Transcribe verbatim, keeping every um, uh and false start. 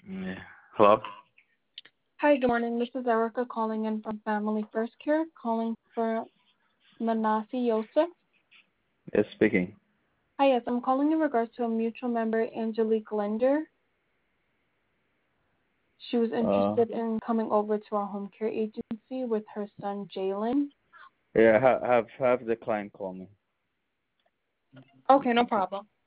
Yeah. Hello? Hi, good morning. This is Erica calling in from Family First Care, calling for Manasi Yosef. Yes, speaking. Hi, yes, I'm calling in regards to a mutual member, Angelique Linder. She was Uh, interested in coming over to our home care agency with her son, Jalen. yeah, ha- have have the client call me. Okay, no problem.